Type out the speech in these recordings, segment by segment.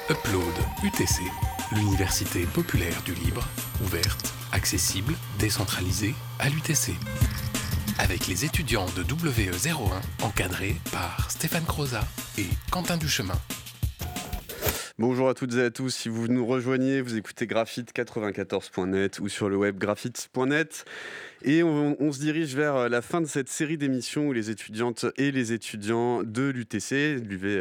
Upload UTC, l'université populaire du libre, ouverte, accessible, décentralisée à l'UTC. Avec les étudiants de WE01, encadrés par Stéphane Croza et Quentin Duchemin. Bonjour à toutes et à tous, si vous nous rejoignez, vous écoutez Graphite 94.net ou sur le web graphite.net. Et on se dirige vers la fin de cette série d'émissions où les étudiantes et les étudiants de l'UTC,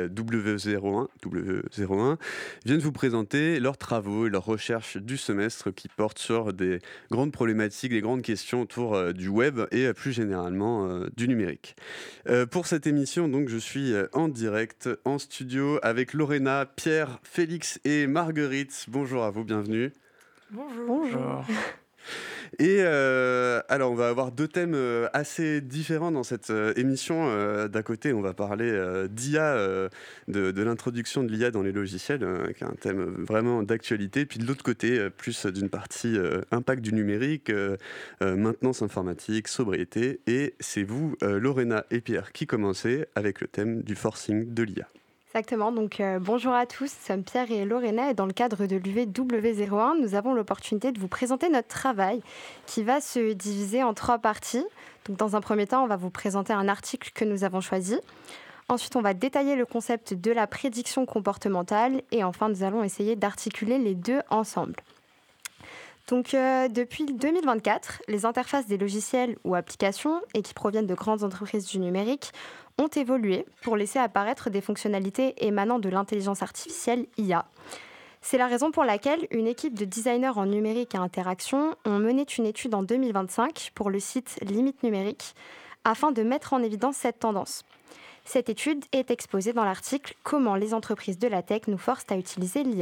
W01, viennent vous présenter leurs travaux et leurs recherches du semestre qui portent sur des grandes problématiques, des grandes questions autour du web et plus généralement du numérique. Pour cette émission, donc, je suis en direct, en studio, avec Lorena, Pierre, Félix et Marguerite. Bonjour à vous, bienvenue. Bonjour. Et alors, on va avoir deux thèmes assez différents dans cette émission. D'un côté, on va parler d'IA, de l'introduction de l'IA dans les logiciels, qui est un thème vraiment d'actualité. Puis de l'autre côté, plus d'une partie impact du numérique, maintenance informatique, sobriété. Et c'est vous, Lorena et Pierre, qui commencez avec le thème du forcing de l'IA. Exactement, donc bonjour à tous, nous sommes Pierre et Lorena et dans le cadre de l'UV-W01, nous avons l'opportunité de vous présenter notre travail qui va se diviser en 3 parties. Donc, dans un premier temps, on va vous présenter un article que nous avons choisi. Ensuite, on va détailler le concept de la prédiction comportementale et enfin, nous allons essayer d'articuler les deux ensemble. Donc, depuis 2024, les interfaces des logiciels ou applications et qui proviennent de grandes entreprises du numérique ont évolué pour laisser apparaître des fonctionnalités émanant de l'intelligence artificielle IA. C'est la raison pour laquelle une équipe de designers en numérique et interaction ont mené une étude en 2025 pour le site Limite Numérique afin de mettre en évidence cette tendance. Cette étude est exposée dans l'article « Comment les entreprises de la tech nous forcent à utiliser l'IA ».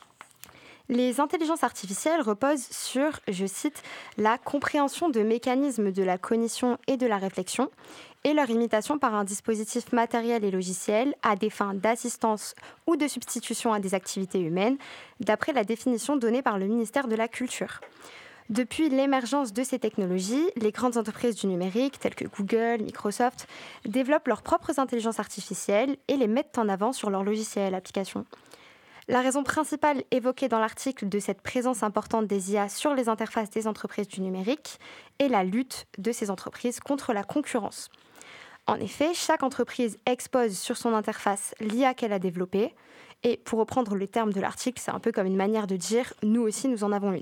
Les intelligences artificielles reposent sur, je cite, la compréhension de mécanismes de la cognition et de la réflexion et leur imitation par un dispositif matériel et logiciel à des fins d'assistance ou de substitution à des activités humaines, d'après la définition donnée par le ministère de la Culture. Depuis l'émergence de ces technologies, les grandes entreprises du numérique, telles que Google, Microsoft, développent leurs propres intelligences artificielles et les mettent en avant sur leurs logiciels et applications. La raison principale évoquée dans l'article de cette présence importante des IA sur les interfaces des entreprises du numérique est la lutte de ces entreprises contre la concurrence. En effet, chaque entreprise expose sur son interface l'IA qu'elle a développée et pour reprendre le terme de l'article, c'est un peu comme une manière de dire « nous aussi, nous en avons une ».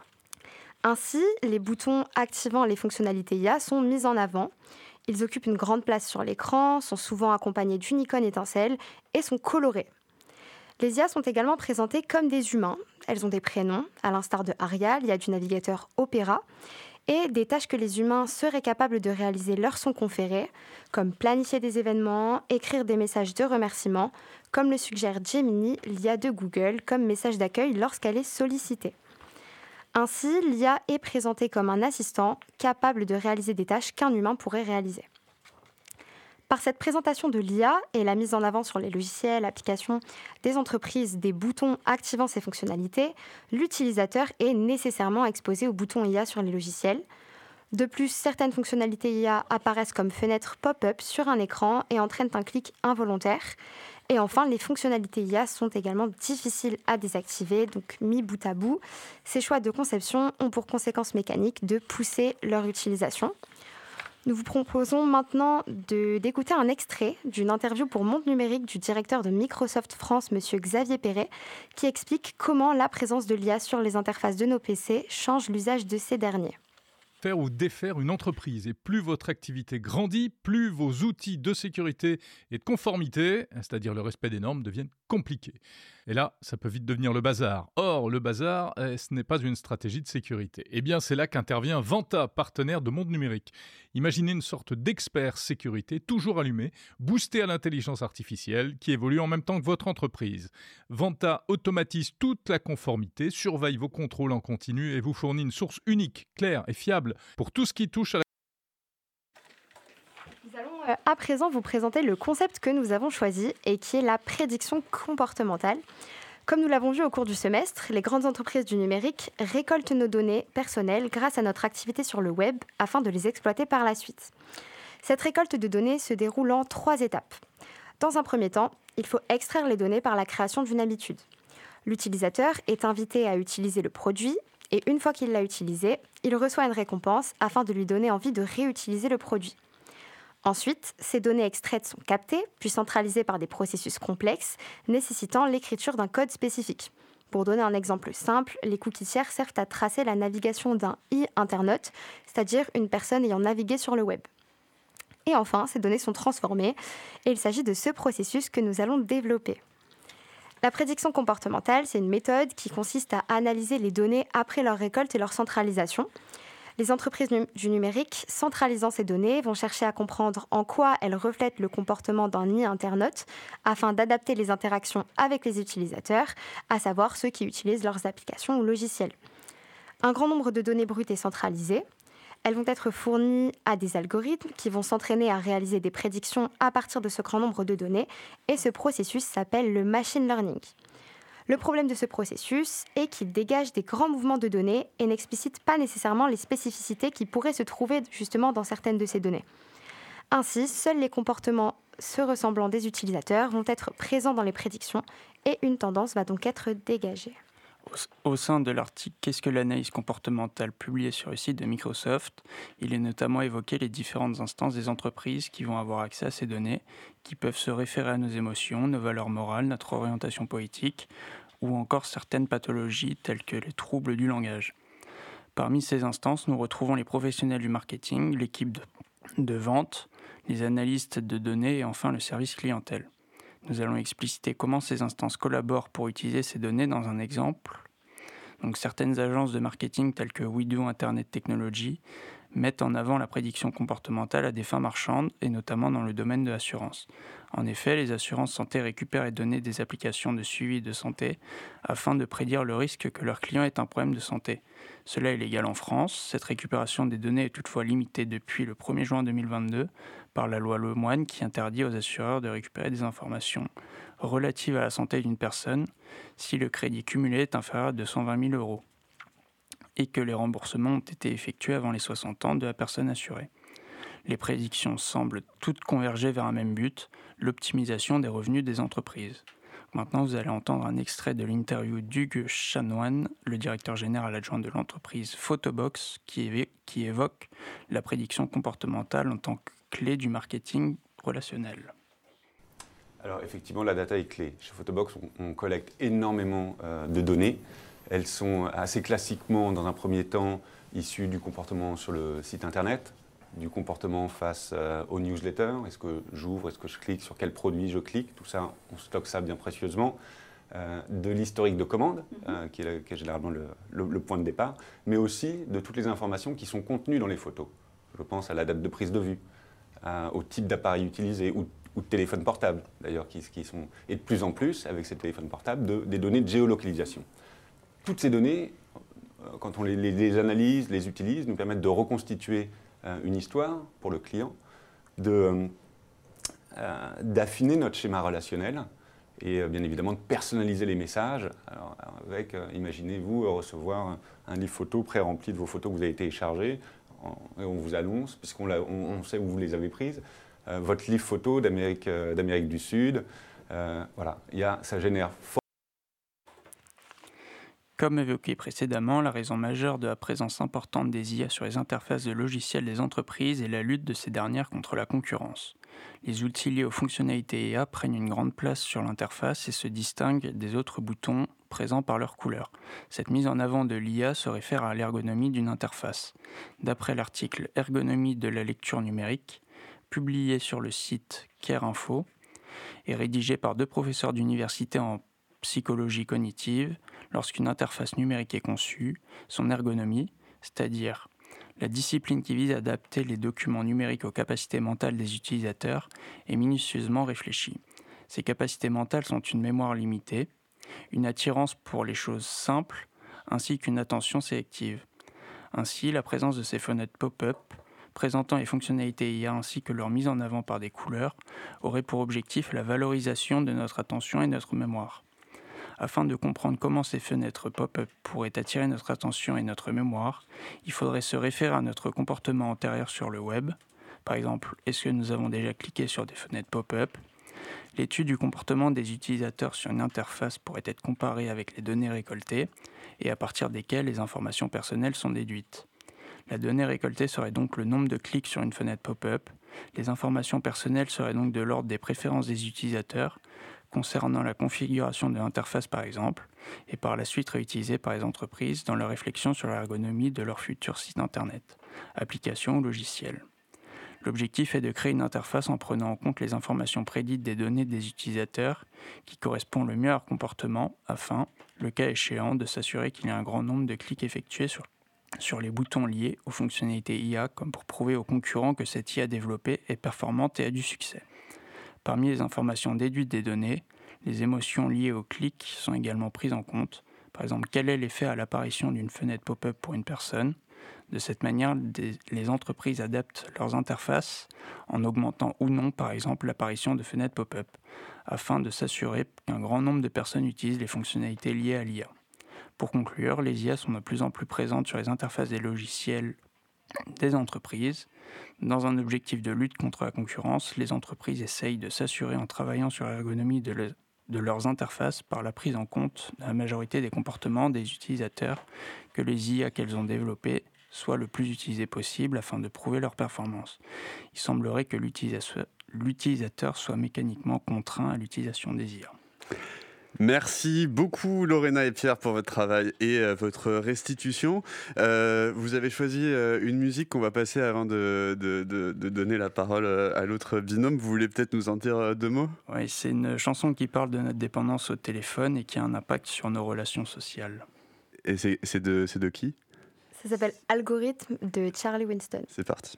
Ainsi, les boutons activant les fonctionnalités IA sont mis en avant. Ils occupent une grande place sur l'écran, sont souvent accompagnés d'une icône étincelle et sont colorés. Les IA sont également présentées comme des humains. Elles ont des prénoms, à l'instar de Arial, l'IA du navigateur Opera, et des tâches que les humains seraient capables de réaliser leur sont conférées, comme planifier des événements, écrire des messages de remerciement, comme le suggère Gemini, l'IA de Google, comme message d'accueil lorsqu'elle est sollicitée. Ainsi, l'IA est présentée comme un assistant capable de réaliser des tâches qu'un humain pourrait réaliser. Par cette présentation de l'IA et la mise en avant sur les logiciels, applications des entreprises des boutons activant ces fonctionnalités, l'utilisateur est nécessairement exposé aux boutons IA sur les logiciels. De plus, certaines fonctionnalités IA apparaissent comme fenêtres pop-up sur un écran et entraînent un clic involontaire. Et enfin, les fonctionnalités IA sont également difficiles à désactiver, donc mis bout à bout. Ces choix de conception ont pour conséquence mécanique de pousser leur utilisation. Nous vous proposons maintenant d'écouter un extrait d'une interview pour Monde Numérique du directeur de Microsoft France, M. Xavier Perret, qui explique comment la présence de l'IA sur les interfaces de nos PC change l'usage de ces derniers. Faire ou défaire une entreprise. Et plus votre activité grandit, plus vos outils de sécurité et de conformité, c'est-à-dire le respect des normes, deviennent compliqués. Et là, ça peut vite devenir le bazar. Or, le bazar, ce n'est pas une stratégie de sécurité. Eh bien, c'est là qu'intervient Vanta, partenaire de Monde Numérique. Imaginez une sorte d'expert sécurité, toujours allumé, boosté à l'intelligence artificielle, qui évolue en même temps que votre entreprise. Vanta automatise toute la conformité, surveille vos contrôles en continu et vous fournit une source unique, claire et fiable pour tout ce qui touche à la... Nous allons à présent vous présenter le concept que nous avons choisi et qui est la prédiction comportementale. Comme nous l'avons vu au cours du semestre, les grandes entreprises du numérique récoltent nos données personnelles grâce à notre activité sur le web afin de les exploiter par la suite. Cette récolte de données se déroule en 3 étapes. Dans un premier temps, il faut extraire les données par la création d'une habitude. L'utilisateur est invité à utiliser le produit et une fois qu'il l'a utilisé, il reçoit une récompense afin de lui donner envie de réutiliser le produit. Ensuite, ces données extraites sont captées, puis centralisées par des processus complexes nécessitant l'écriture d'un code spécifique. Pour donner un exemple simple, les cookies tiers servent à tracer la navigation d'un internaute, c'est-à-dire une personne ayant navigué sur le web. Et enfin, ces données sont transformées et il s'agit de ce processus que nous allons développer. La prédiction comportementale, c'est une méthode qui consiste à analyser les données après leur récolte et leur centralisation. Les entreprises du numérique, centralisant ces données, vont chercher à comprendre en quoi elles reflètent le comportement d'un internaute afin d'adapter les interactions avec les utilisateurs, à savoir ceux qui utilisent leurs applications ou logiciels. Un grand nombre de données brutes est centralisé. Elles vont être fournies à des algorithmes qui vont s'entraîner à réaliser des prédictions à partir de ce grand nombre de données et ce processus s'appelle le machine learning. Le problème de ce processus est qu'il dégage des grands mouvements de données et n'explicite pas nécessairement les spécificités qui pourraient se trouver justement dans certaines de ces données. Ainsi, seuls les comportements se ressemblant des utilisateurs vont être présents dans les prédictions et une tendance va donc être dégagée. Au sein de l'article « Qu'est-ce que l'analyse comportementale » publié sur le site de Microsoft, il est notamment évoqué les différentes instances des entreprises qui vont avoir accès à ces données, qui peuvent se référer à nos émotions, nos valeurs morales, notre orientation politique, ou encore certaines pathologies telles que les troubles du langage. Parmi ces instances, nous retrouvons les professionnels du marketing, l'équipe de vente, les analystes de données et enfin le service clientèle. Nous allons expliciter comment ces instances collaborent pour utiliser ces données dans un exemple. Donc, certaines agences de marketing telles que We Do Internet Technology mettent en avant la prédiction comportementale à des fins marchandes et notamment dans le domaine de l'assurance. En effet, les assurances santé récupèrent les données des applications de suivi de santé afin de prédire le risque que leur client ait un problème de santé. Cela est légal en France. Cette récupération des données est toutefois limitée depuis le 1er juin 2022 par la loi Lemoine qui interdit aux assureurs de récupérer des informations relatives à la santé d'une personne si le crédit cumulé est inférieur à 220 000 € et que les remboursements ont été effectués avant les 60 ans de la personne assurée. Les prédictions semblent toutes converger vers un même but, l'optimisation des revenus des entreprises. Maintenant, vous allez entendre un extrait de l'interview d'Hugues Chanoine, le directeur général adjoint de l'entreprise Photobox, qui évoque la prédiction comportementale en tant que clé du marketing relationnel. Alors effectivement, la data est clé. Chez Photobox, on collecte énormément de données. Elles sont assez classiquement, dans un premier temps, issues du comportement sur le site internet, du comportement face aux newsletters. Est-ce que j'ouvre, est-ce que je clique, sur quel produit je clique, tout ça, on stocke ça bien précieusement. De l'historique de commande, qui est généralement le point de départ, mais aussi de toutes les informations qui sont contenues dans les photos. Je pense à la date de prise de vue, au type d'appareil utilisé ou de téléphone portable, d'ailleurs, qui sont, et de plus en plus, avec ces téléphones portables, des données de géolocalisation. Toutes ces données, quand on les analyse, les utilise, nous permettent de reconstituer une histoire pour le client, d'affiner notre schéma relationnel et bien évidemment de personnaliser les messages. Alors, avec, imaginez-vous recevoir un livre photo pré-rempli de vos photos que vous avez téléchargées, et on vous annonce, puisqu'on sait où vous les avez prises, votre livre photo d'Amérique du Sud. Voilà, ça génère Comme évoqué précédemment, la raison majeure de la présence importante des IA sur les interfaces de logiciels des entreprises est la lutte de ces dernières contre la concurrence. Les outils liés aux fonctionnalités IA prennent une grande place sur l'interface et se distinguent des autres boutons présents par leur couleur. Cette mise en avant de l'IA se réfère à l'ergonomie d'une interface. D'après l'article « Ergonomie de la lecture numérique », publié sur le site CareInfo et rédigé par 2 professeurs d'université en psychologie cognitive, lorsqu'une interface numérique est conçue, son ergonomie, c'est-à-dire la discipline qui vise à adapter les documents numériques aux capacités mentales des utilisateurs, est minutieusement réfléchie. Ces capacités mentales sont une mémoire limitée, une attirance pour les choses simples, ainsi qu'une attention sélective. Ainsi, la présence de ces fenêtres pop-up, présentant les fonctionnalités IA ainsi que leur mise en avant par des couleurs, aurait pour objectif la valorisation de notre attention et notre mémoire. Afin de comprendre comment ces fenêtres pop-up pourraient attirer notre attention et notre mémoire, il faudrait se référer à notre comportement antérieur sur le web. Par exemple, est-ce que nous avons déjà cliqué sur des fenêtres pop-up ? L'étude du comportement des utilisateurs sur une interface pourrait être comparée avec les données récoltées et à partir desquelles les informations personnelles sont déduites. La donnée récoltée serait donc le nombre de clics sur une fenêtre pop-up. Les informations personnelles seraient donc de l'ordre des préférences des utilisateurs, concernant la configuration de l'interface par exemple, et par la suite réutilisées par les entreprises dans leur réflexion sur l'ergonomie de leur futur site internet, application ou logiciel. L'objectif est de créer une interface en prenant en compte les informations prédites des données des utilisateurs qui correspondent le mieux à leur comportement afin, le cas échéant, de s'assurer qu'il y a un grand nombre de clics effectués sur les boutons liés aux fonctionnalités IA comme pour prouver aux concurrents que cette IA développée est performante et a du succès. Parmi les informations déduites des données, les émotions liées aux clics sont également prises en compte. Par exemple, quel est l'effet à l'apparition d'une fenêtre pop-up pour une personne ? De cette manière, les entreprises adaptent leurs interfaces en augmentant ou non, par exemple, l'apparition de fenêtres pop-up, afin de s'assurer qu'un grand nombre de personnes utilisent les fonctionnalités liées à l'IA. Pour conclure, les IA sont de plus en plus présentes sur les interfaces des logiciels des entreprises. Dans un objectif de lutte contre la concurrence, les entreprises essayent de s'assurer en travaillant sur l'ergonomie de leurs interfaces par la prise en compte de la majorité des comportements des utilisateurs que les IA qu'elles ont développés soient le plus utilisés possible afin de prouver leur performance. Il semblerait que l'utilisateur soit mécaniquement contraint à l'utilisation des IA. Merci beaucoup Lorena et Pierre pour votre travail et votre restitution. Vous avez choisi une musique qu'on va passer avant de donner la parole à l'autre binôme. Vous voulez peut-être nous en dire deux mots ? Oui, c'est une chanson qui parle de notre dépendance au téléphone et qui a un impact sur nos relations sociales. Et c'est de qui ? Ça s'appelle Algorithme de Charlie Winston. C'est parti.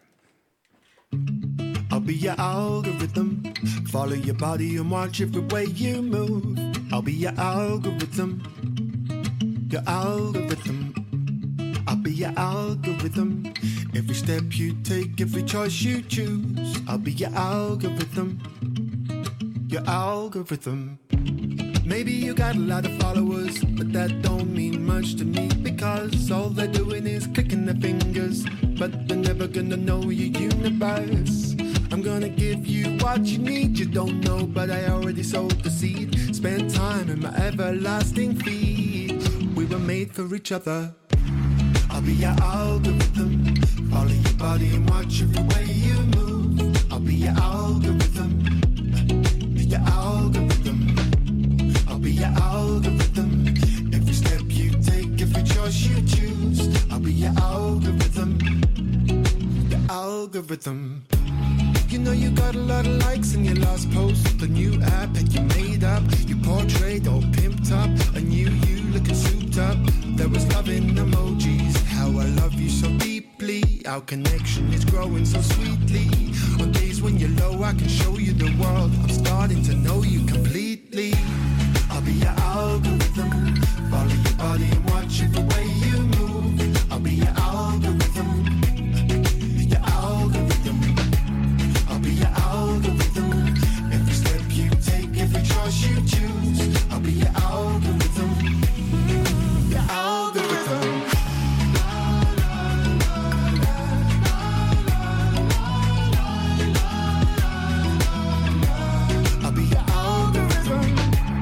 I'll be your algorithm. Follow your body and watch every way you move. I'll be your algorithm. Your algorithm. I'll be your algorithm. Every step you take, every choice you choose. I'll be your algorithm. Your algorithm. Maybe you got a lot of followers, but that don't mean much to me, because all they're doing is clicking their fingers, but they're never gonna know your universe. I'm gonna give you what you need, you don't know, but I already sowed the seed. Spend time in my everlasting feed. We were made for each other. I'll be your algorithm. Follow your body and watch every way you move. I'll be your algorithm. Your algorithm. I'll be your algorithm. Every step you take, every choice you choose. I'll be your algorithm. Your algorithm. You know you got a lot of likes in your last post. The new app that you made up. You portrayed all pimped up. A new you looking souped up. There was love in emojis. How I love you so deeply. Our connection is growing so sweetly. On days when you're low, I can show you the world. I'm starting to know you completely. I'll be your algorithm. Follow your body and watch it the way you move. I'll be your algorithm. Your algorithm. I'll be your algorithm. Every step you take, every choice you choose. I'll be your algorithm. Your algorithm. I'll be your algorithm.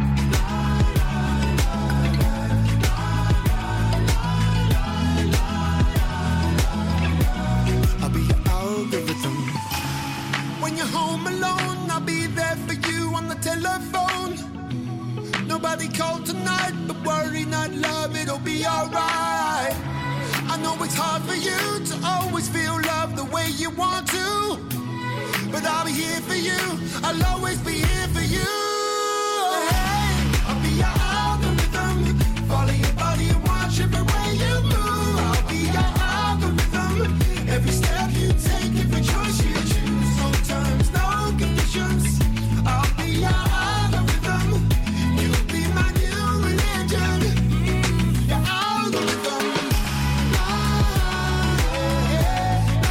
I'll be your algorithm. When you're home alone, I'll be there for you on the telephone. Nobody called tonight, but worry not, love, it'll be alright. I know it's hard for you to always feel love the way you want to, but I'll be here for you, I'll always be here for you. Hey, I'll be your algorithm. Follow your body and watch every way you move. I'll be your algorithm. Every step you take, every choice you choose. No terms, no conditions. I'll be your algorithm. You'll be my new religion. Your algorithm.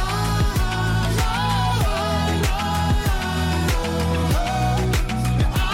Your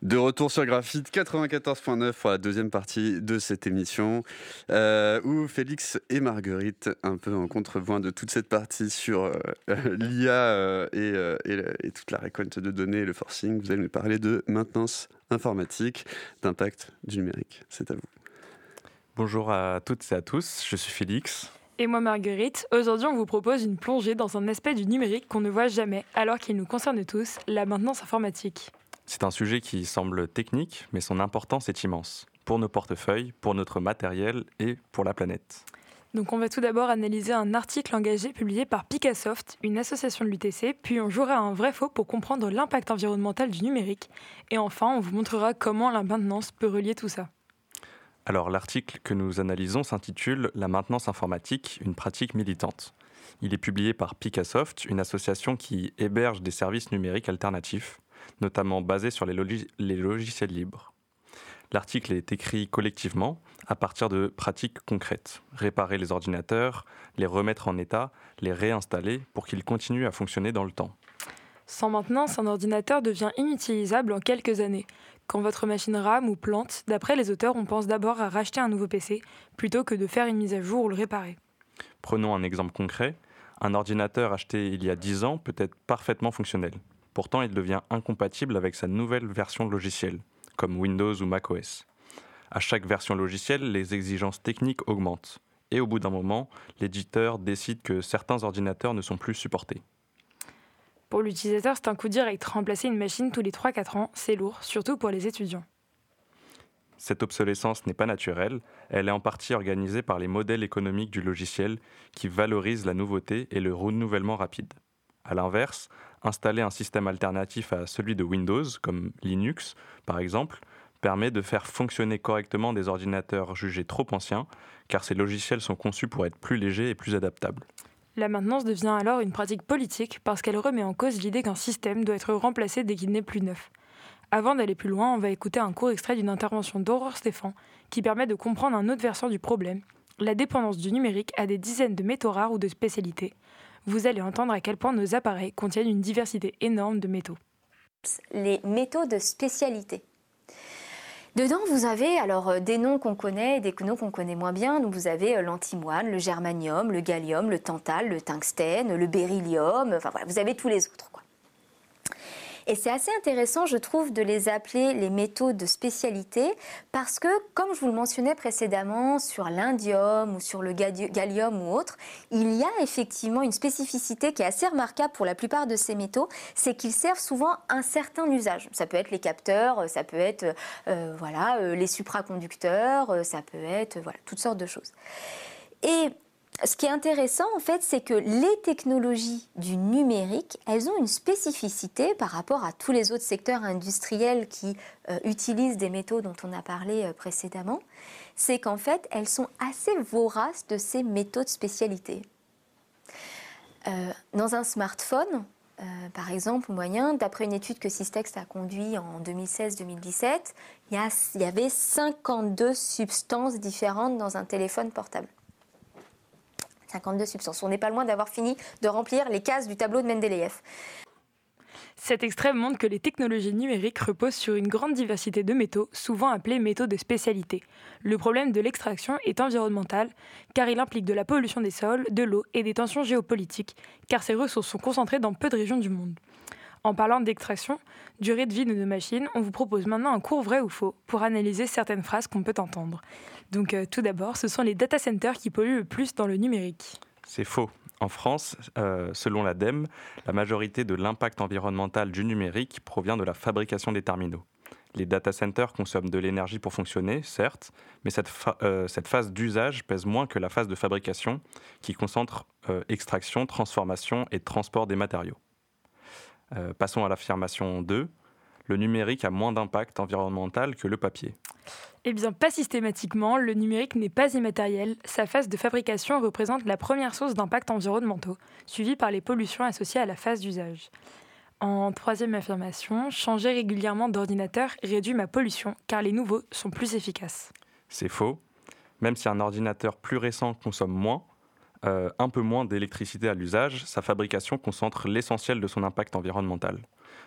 De retour sur Graphite 94.9 pour la deuxième partie de cette émission où Félix et Marguerite, un peu en contrepoint de toute cette partie sur l'IA et toute la récolte de données et le forcing, vous allez nous parler de maintenance informatique, d'impact du numérique. C'est à vous. Bonjour à toutes et à tous, je suis Félix. Et moi Marguerite, aujourd'hui on vous propose une plongée dans un aspect du numérique qu'on ne voit jamais alors qu'il nous concerne tous, la maintenance informatique. C'est un sujet qui semble technique, mais son importance est immense, pour nos portefeuilles, pour notre matériel et pour la planète. Donc on va tout d'abord analyser un article engagé publié par Picassoft, une association de l'UTC, puis on jouera un vrai faux pour comprendre l'impact environnemental du numérique, et enfin on vous montrera comment la maintenance peut relier tout ça. Alors l'article que nous analysons s'intitule « La maintenance informatique, une pratique militante ». Il est publié par Picassoft, une association qui héberge des services numériques alternatifs, notamment basés sur les logiciels libres. L'article est écrit collectivement à partir de pratiques concrètes. Réparer les ordinateurs, les remettre en état, les réinstaller pour qu'ils continuent à fonctionner dans le temps. Sans maintenance, un ordinateur devient inutilisable en quelques années. Quand votre machine rame ou plante, d'après les auteurs, on pense d'abord à racheter un nouveau PC plutôt que de faire une mise à jour ou le réparer. Prenons un exemple concret. Un ordinateur acheté il y a 10 ans peut être parfaitement fonctionnel. Pourtant, il devient incompatible avec sa nouvelle version de logiciel, comme Windows ou macOS. À chaque version logicielle, les exigences techniques augmentent. Et au bout d'un moment, l'éditeur décide que certains ordinateurs ne sont plus supportés. Pour l'utilisateur, c'est un coup direct. Remplacer une machine tous les 3-4 ans, c'est lourd, surtout pour les étudiants. Cette obsolescence n'est pas naturelle, elle est en partie organisée par les modèles économiques du logiciel qui valorisent la nouveauté et le renouvellement rapide. A l'inverse, installer un système alternatif à celui de Windows, comme Linux par exemple, permet de faire fonctionner correctement des ordinateurs jugés trop anciens, car ces logiciels sont conçus pour être plus légers et plus adaptables. La maintenance devient alors une pratique politique parce qu'elle remet en cause l'idée qu'un système doit être remplacé dès qu'il n'est plus neuf. Avant d'aller plus loin, on va écouter un court extrait d'une intervention d'Aurore Stéphan qui permet de comprendre un autre versant du problème, la dépendance du numérique à des dizaines de métaux rares ou de spécialités. Vous allez entendre à quel point nos appareils contiennent une diversité énorme de métaux. Les métaux de spécialité. Dedans, vous avez alors des noms qu'on connaît et des noms qu'on connaît moins bien. Donc vous avez l'antimoine, le germanium, le gallium, le tantal, le tungstène, le beryllium. Enfin voilà, vous avez tous les autres, quoi. Et c'est assez intéressant, je trouve, de les appeler les métaux de spécialité parce que, comme je vous le mentionnais précédemment, sur l'indium ou sur le gallium ou autre, il y a effectivement une spécificité qui est assez remarquable pour la plupart de ces métaux, c'est qu'ils servent souvent un certain usage. Ça peut être les capteurs, ça peut être les supraconducteurs, ça peut être toutes sortes de choses. Et ce qui est intéressant, en fait, c'est que les technologies du numérique, elles ont une spécificité par rapport à tous les autres secteurs industriels qui utilisent des métaux dont on a parlé précédemment. C'est qu'en fait, elles sont assez voraces de ces métaux de spécialité. Dans un smartphone, par exemple, moyen, d'après une étude que Systex a conduite en 2016-2017, il y avait 52 substances différentes dans un téléphone portable. 52 substances. On n'est pas loin d'avoir fini de remplir les cases du tableau de Mendeleïev. Cet extrait montre que les technologies numériques reposent sur une grande diversité de métaux, souvent appelés métaux de spécialité. Le problème de l'extraction est environnemental, car il implique de la pollution des sols, de l'eau et des tensions géopolitiques, car ces ressources sont concentrées dans peu de régions du monde. En parlant d'extraction, durée de vie de nos machines, on vous propose maintenant un court vrai ou faux pour analyser certaines phrases qu'on peut entendre. Donc tout d'abord, ce sont les data centers qui polluent le plus dans le numérique. C'est faux. En France, selon l'ADEME, la majorité de l'impact environnemental du numérique provient de la fabrication des terminaux. Les data centers consomment de l'énergie pour fonctionner, certes, mais cette phase d'usage pèse moins que la phase de fabrication qui concentre extraction, transformation et transport des matériaux. Passons à l'affirmation 2. Le numérique a moins d'impact environnemental que le papier. Eh bien, pas systématiquement. Le numérique n'est pas immatériel. Sa phase de fabrication représente la première source d'impact environnementaux, suivie par les pollutions associées à la phase d'usage. En troisième affirmation, changer régulièrement d'ordinateur réduit ma pollution, car les nouveaux sont plus efficaces. C'est faux. Même si un ordinateur plus récent consomme un peu moins d'électricité à l'usage, sa fabrication concentre l'essentiel de son impact environnemental.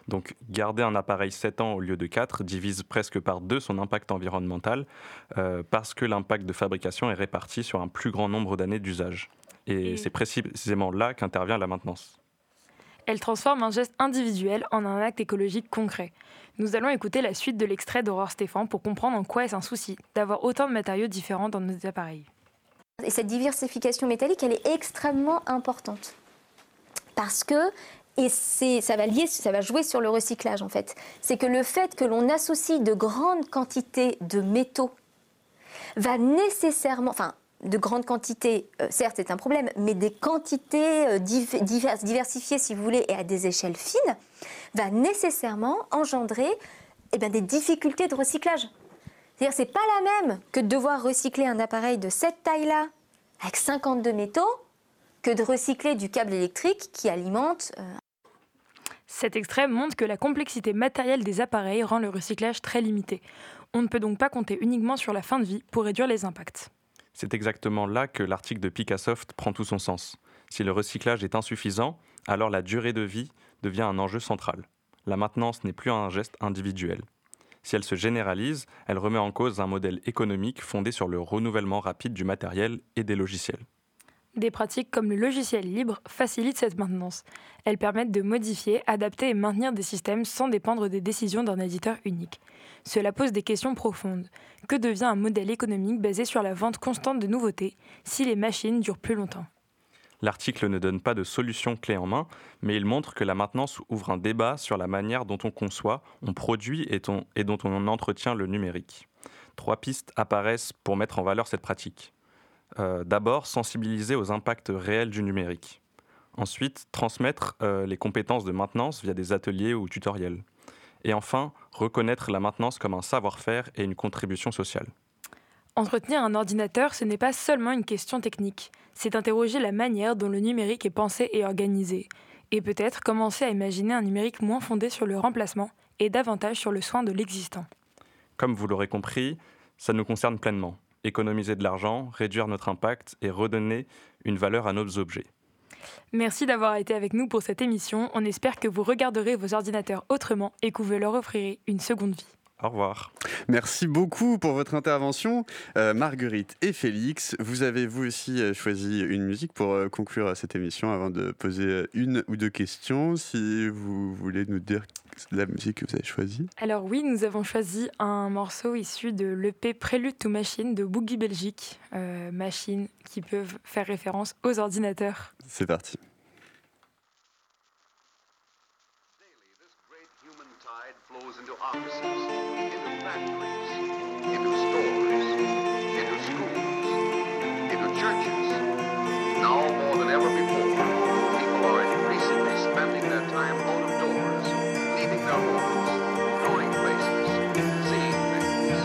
Donc garder un appareil 7 ans au lieu de 4 divise presque par 2 son impact environnemental parce que l'impact de fabrication est réparti sur un plus grand nombre d'années d'usage. Et c'est précisément là qu'intervient la maintenance. Elle transforme un geste individuel en un acte écologique concret. Nous allons écouter la suite de l'extrait d'Aurore Stéphan pour comprendre en quoi est-ce un souci d'avoir autant de matériaux différents dans nos appareils. Et cette diversification métallique, elle est extrêmement importante. Parce que, et ça va jouer sur le recyclage en fait, c'est que le fait que l'on associe de grandes quantités de métaux va nécessairement, enfin de grandes quantités, certes c'est un problème, mais des quantités diversifiées si vous voulez et à des échelles fines, va nécessairement engendrer des difficultés de recyclage. C'est-à-dire c'est pas la même que de devoir recycler un appareil de cette taille-là avec 52 métaux que de recycler du câble électrique qui alimente... Cet extrait montre que la complexité matérielle des appareils rend le recyclage très limité. On ne peut donc pas compter uniquement sur la fin de vie pour réduire les impacts. C'est exactement là que l'article de Picassoft prend tout son sens. Si le recyclage est insuffisant, alors la durée de vie devient un enjeu central. La maintenance n'est plus un geste individuel. Si elle se généralise, elle remet en cause un modèle économique fondé sur le renouvellement rapide du matériel et des logiciels. Des pratiques comme le logiciel libre facilitent cette maintenance. Elles permettent de modifier, adapter et maintenir des systèmes sans dépendre des décisions d'un éditeur unique. Cela pose des questions profondes. Que devient un modèle économique basé sur la vente constante de nouveautés si les machines durent plus longtemps ? L'article ne donne pas de solution clé en main, mais il montre que la maintenance ouvre un débat sur la manière dont on conçoit, on produit et dont on entretient le numérique. 3 pistes apparaissent pour mettre en valeur cette pratique. D'abord, sensibiliser aux impacts réels du numérique. Ensuite, transmettre les compétences de maintenance via des ateliers ou tutoriels. Et enfin, reconnaître la maintenance comme un savoir-faire et une contribution sociale. Entretenir un ordinateur, ce n'est pas seulement une question technique. C'est interroger la manière dont le numérique est pensé et organisé. Et peut-être commencer à imaginer un numérique moins fondé sur le remplacement et davantage sur le soin de l'existant. Comme vous l'aurez compris, ça nous concerne pleinement. Économiser de l'argent, réduire notre impact et redonner une valeur à nos objets. Merci d'avoir été avec nous pour cette émission. On espère que vous regarderez vos ordinateurs autrement et que vous leur offrirez une seconde vie. Au revoir. Merci beaucoup pour votre intervention, Marguerite et Félix. Vous avez vous aussi choisi une musique pour conclure cette émission avant de poser une ou deux questions. Si vous voulez nous dire la musique que vous avez choisie. Alors oui, nous avons choisi un morceau issu de l'EP Prélude to Machine de Boogie Belgique. Machines qui peuvent faire référence aux ordinateurs. C'est parti. Into offices, into factories, into stores, into schools, into churches. Now more than ever before, people are increasingly spending their time out of doors, leaving their homes, going places, seeing things.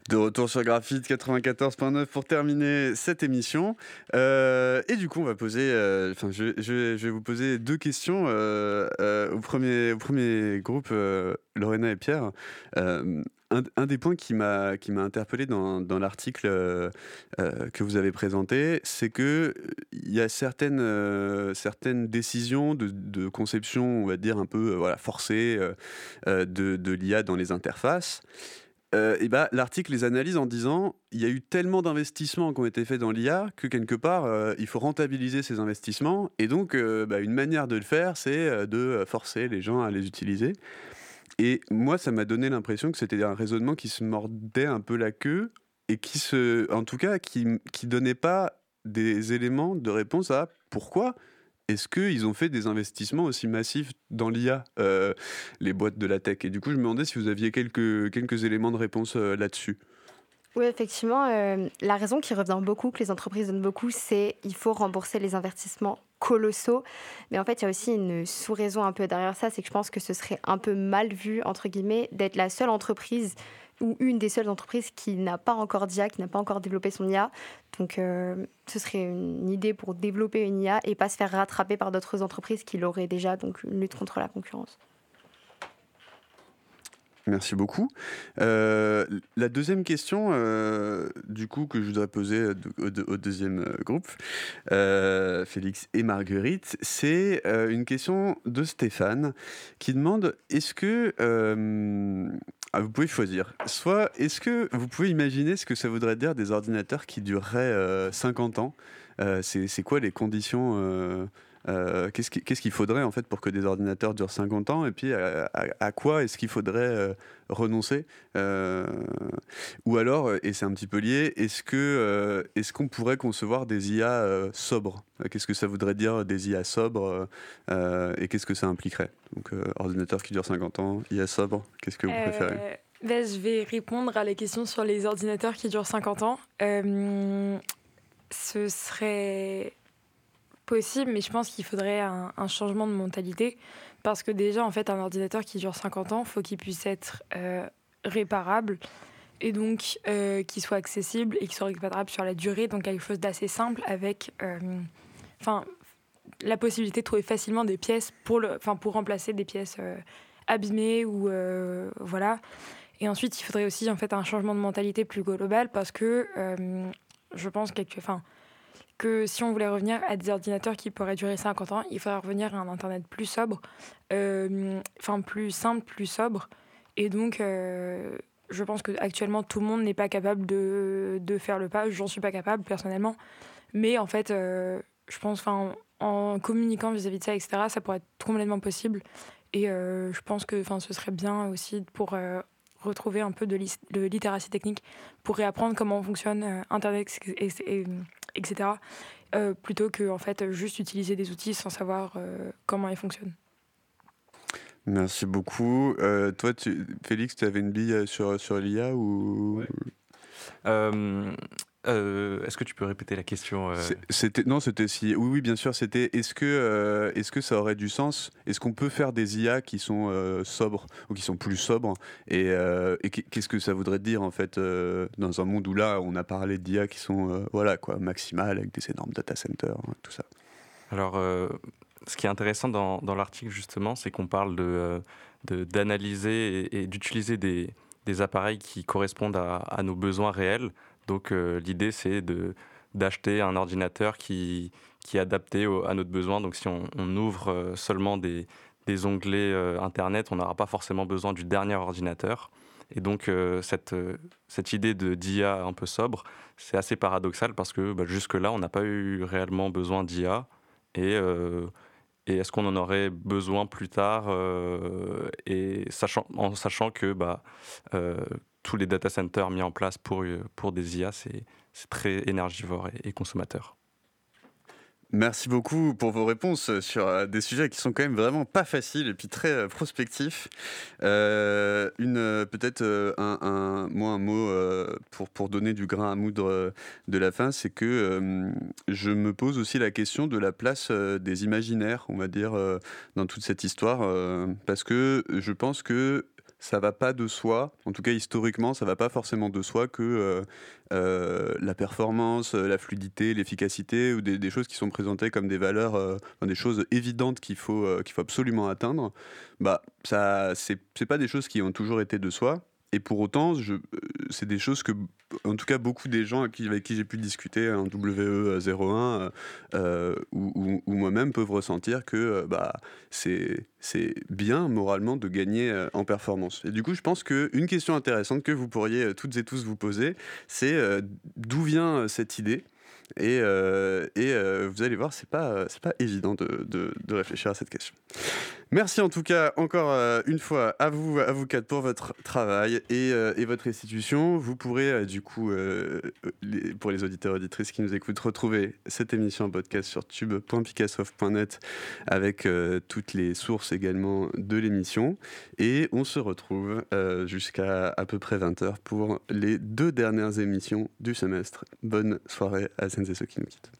De retour sur Graphite 94.9 pour terminer cette émission. Et du coup, on va poser. Je vais vous poser 2 questions au premier groupe, Lorena et Pierre. Un des points qui m'a interpellé dans l'article que vous avez présenté, c'est que il y a certaines décisions de conception, on va dire un peu forcées de l'IA dans les interfaces. L'article les analyse en disant il y a eu tellement d'investissements qui ont été faits dans l'IA que quelque part il faut rentabiliser ces investissements, et donc une manière de le faire, c'est de forcer les gens à les utiliser. Et moi, ça m'a donné l'impression que c'était un raisonnement qui se mordait un peu la queue et qui donnait pas des éléments de réponse à pourquoi est-ce qu'ils ont fait des investissements aussi massifs dans l'IA, les boîtes de la tech. Et du coup, je me demandais si vous aviez quelques éléments de réponse là-dessus. Oui, effectivement, la raison qui revient beaucoup, que les entreprises donnent beaucoup, c'est qu'il faut rembourser les investissements colossaux. Mais en fait, il y a aussi une sous-raison un peu derrière ça, c'est que je pense que ce serait un peu mal vu, entre guillemets, d'être la seule entreprise ou une des seules entreprises qui n'a pas encore d'IA, qui n'a pas encore développé son IA. Donc, ce serait une idée pour développer une IA et pas se faire rattraper par d'autres entreprises qui l'auraient déjà, donc une lutte contre la concurrence. Merci beaucoup. La deuxième question, du coup, que je voudrais poser au deuxième groupe, Félix et Marguerite, c'est une question de Stéphane qui demande est-ce que vous pouvez choisir. Soit, est-ce que vous pouvez imaginer ce que ça voudrait dire des ordinateurs qui dureraient 50 ans ? C'est quoi les conditions qu'est-ce qu'il faudrait en fait pour que des ordinateurs durent 50 ans, et puis à quoi est-ce qu'il faudrait renoncer, ou alors, et c'est un petit peu lié, est-ce qu'on pourrait concevoir des IA sobres ? Qu'est-ce que ça voudrait dire des IA sobres, et qu'est-ce que ça impliquerait ? Donc ordinateur qui dure 50 ans, IA sobre, qu'est-ce que vous préférez ? Je vais répondre à la question sur les ordinateurs qui durent 50 ans. Ce serait possible, mais je pense qu'il faudrait un changement de mentalité, parce que déjà, en fait, un ordinateur qui dure 50 ans, il faut qu'il puisse être réparable, et donc qu'il soit accessible et qu'il soit réparable sur la durée, donc quelque chose d'assez simple, avec la possibilité de trouver facilement des pièces pour remplacer des pièces abîmées, ou voilà. Et ensuite, il faudrait aussi en fait un changement de mentalité plus global, parce que je pense que si on voulait revenir à des ordinateurs qui pourraient durer 50 ans, il faudrait revenir à un Internet plus sobre, plus simple, plus sobre. Et donc, je pense qu'actuellement, tout le monde n'est pas capable de faire le pas. J'en suis pas capable, personnellement. Mais en fait, je pense, en communiquant vis-à-vis de ça, etc., ça pourrait être complètement possible. Et je pense que ce serait bien aussi pour retrouver un peu de littératie technique, pour réapprendre comment fonctionne Internet, etc. Plutôt que en fait, juste utiliser des outils sans savoir comment ils fonctionnent. Merci beaucoup. Toi, Félix, tu avais une bille sur l'IA ou... Ouais. Est-ce que tu peux répéter la question Oui, bien sûr. C'était est-ce que ça aurait du sens ? Est-ce qu'on peut faire des IA qui sont sobres ou qui sont plus sobres ? Et qu'est-ce que ça voudrait dire en fait dans un monde où là on a parlé d'IA qui sont maximales, avec des énormes data centers, tout ça. Alors, ce qui est intéressant dans l'article justement, c'est qu'on parle d'analyser et d'utiliser des appareils qui correspondent à nos besoins réels. Donc l'idée, c'est d'acheter un ordinateur qui est adapté à notre besoin. Donc si on ouvre seulement des onglets Internet, on n'aura pas forcément besoin du dernier ordinateur. Et donc cette idée d'IA un peu sobre, c'est assez paradoxal, parce que jusque-là, on n'a pas eu réellement besoin d'IA. Et est-ce qu'on en aurait besoin plus tard, en sachant que tous les data centers mis en place pour des IA, c'est très énergivore et consommateur. Merci beaucoup pour vos réponses sur des sujets qui sont quand même vraiment pas faciles et puis très prospectifs. Peut-être un mot pour donner du grain à moudre de la fin, c'est que je me pose aussi la question de la place des imaginaires, on va dire, dans toute cette histoire, parce que je pense que ça va pas de soi, en tout cas historiquement, ça va pas forcément de soi que la performance, la fluidité, l'efficacité ou des choses qui sont présentées comme des valeurs, des choses évidentes qu'il faut absolument atteindre, ça, c'est pas des choses qui ont toujours été de soi. Et pour autant, c'est des choses que, en tout cas, beaucoup des gens avec qui j'ai pu discuter en WE01 ou moi-même peuvent ressentir que c'est bien moralement de gagner en performance. Et du coup, je pense qu'une question intéressante que vous pourriez toutes et tous vous poser, c'est d'où vient cette idée ? Et vous allez voir, c'est pas évident de réfléchir à cette question. Merci en tout cas encore une fois à vous quatre pour votre travail et votre institution. Vous pourrez du coup, pour les auditeurs et auditrices qui nous écoutent, retrouver cette émission en podcast sur tube.picassoft.net avec toutes les sources également de l'émission. Et on se retrouve jusqu'à à peu près 20h pour les 2 dernières émissions du semestre. Bonne soirée à celles et ceux qui nous quittent.